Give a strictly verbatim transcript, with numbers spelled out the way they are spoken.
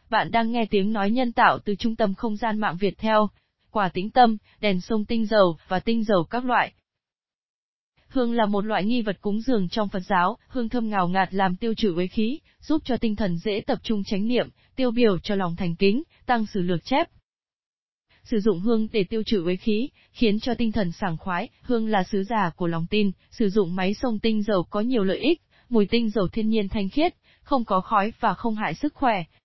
Bạn đang nghe tiếng nói nhân tạo từ Trung tâm Không gian mạng Việt theo. Quả tĩnh tâm, đèn sông tinh dầu và tinh dầu các loại. Hương là một loại nghi vật cúng dường trong Phật giáo, hương thơm ngào ngạt làm tiêu trừ uế khí, giúp cho tinh thần dễ tập trung chánh niệm, tiêu biểu cho lòng thành kính, Tăng Sử Lược chép. Sử dụng hương để tiêu trừ uế khí, khiến cho tinh thần sảng khoái, hương là sứ giả của lòng tin, sử dụng máy xông tinh dầu có nhiều lợi ích, mùi tinh dầu thiên nhiên thanh khiết, không có khói và không hại sức khỏe,